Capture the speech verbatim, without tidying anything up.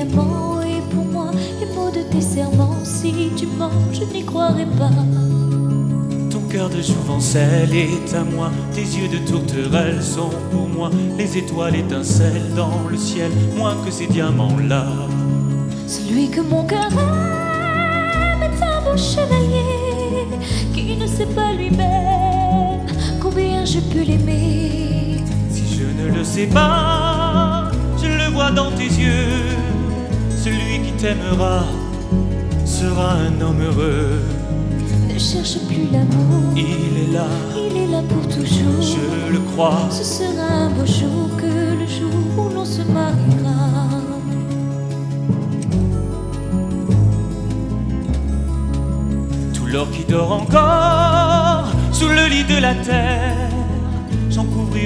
amants. Et pour moi, les mots de tes serments, si tu mens, je n'y croirai pas. Ton cœur de jouvencelle est à moi, tes yeux de tourterelle sont pour moi les étoiles étincellent dans le ciel, moins que ces diamants-là. Celui que mon cœur aime est un beau chevalier qui ne sait pas lui-même combien je peux l'aimer. Si je ne le sais pas, je le vois dans tes yeux. Celui qui t'aimera sera un homme heureux. Ne cherche plus l'amour, Il est là, il est là pour toujours. je le crois. Ce sera un beau jour que le jour où l'on se mariera. Tout l'or qui dort encore sous le lit de la terre, j'en couvrirai